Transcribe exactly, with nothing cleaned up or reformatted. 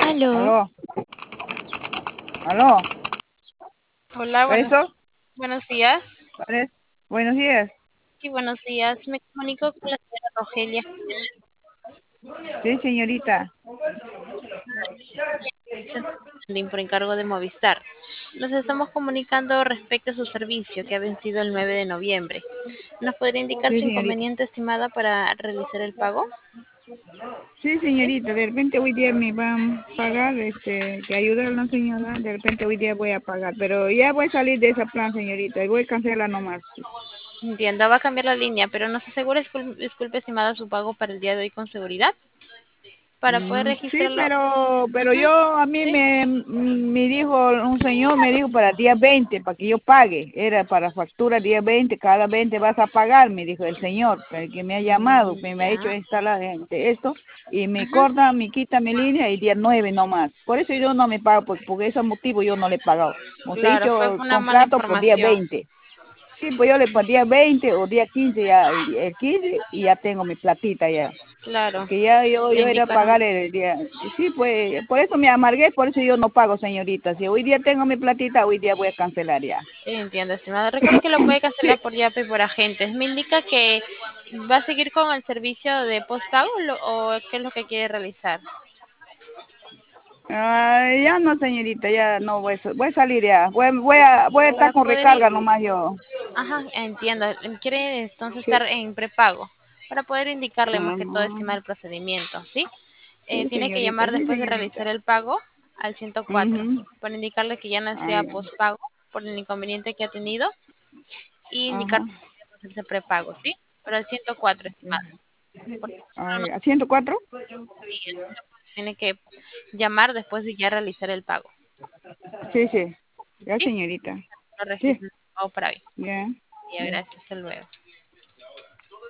Aló, Aló, aló, hola, buenos, ¿eso? buenos días. ¿Vale? Buenos días. Sí, buenos días. Me comunico con la señora Rogelia Sí, señorita. Jiménez por encargo de Movistar. Nos estamos comunicando respecto a su servicio que ha vencido el nueve de noviembre. ¿Nos podría indicar Sí, su señorita. inconveniente estimada para realizar el pago? Sí, ¿Sí? señorita. De repente hoy día me van a pagar, este, que ayuda a la señora. De repente hoy día voy a pagar, pero ya voy a salir de ese plan, señorita, y voy a cancelar nomás. Entiendo, va a cambiar la línea, pero nos asegura, discul- disculpe estimada, su pago para el día de hoy con seguridad para poder Mm, sí, registrarlo. pero, pero Ujú. yo, a mí ¿Sí? me, mm, me dijo, un señor me dijo para día veinte para que yo pague. Era para factura día veinte, cada veinte vas a pagar, me dijo el señor, el que me ha llamado, Mm, que me ha hecho ya. esta la gente esto, y me Ujú. corta, me quita mi línea y día nueve nomás. Por eso yo no me pago, por, por ese motivo yo no le he pagado. Como se ha Claro, fue hecho una mala contrato por día información. veinte. Sí, pues yo le por día veinte o día quince ya, el, el quince y ya tengo mi platita ya. Claro, Porque ya yo, le yo era pagar indicaron. el día. Sí, pues por eso me amargué, por eso yo no pago, señorita. Si hoy día tengo mi platita, hoy día voy a cancelar ya. Entiendo, estimada. Recuerde que lo puede Sí, cancelar por Yape y por agentes. ¿Me indica que va a seguir con el servicio de postpago o, lo- o qué es lo que quiere realizar? ah, ya no, señorita, ya no voy, a sa- voy a salir ya. Voy, voy a, voy a estar Para con poder ir. recarga nomás yo. Ajá, entiendo. Quiere entonces Sí, estar en prepago para poder indicarle más que todo, ajá, estimar el procedimiento, ¿sí? Eh, sí, tiene que señorita, llamar sí, después de señorita. realizar el pago al ciento cuatro Mhm. para indicarle que ya no sea postpago por el inconveniente que ha tenido y indicar Ajá. ese prepago, ¿sí? Pero al ciento cuatro, estimado. Porque Ay, ¿a ciento cuatro? tiene que llamar después de ya realizar el pago. Sí, sí. Ya, ¿Sí? señorita. Lo Sí, registro el pago para hoy. ya. Ya, gracias. Hasta luego.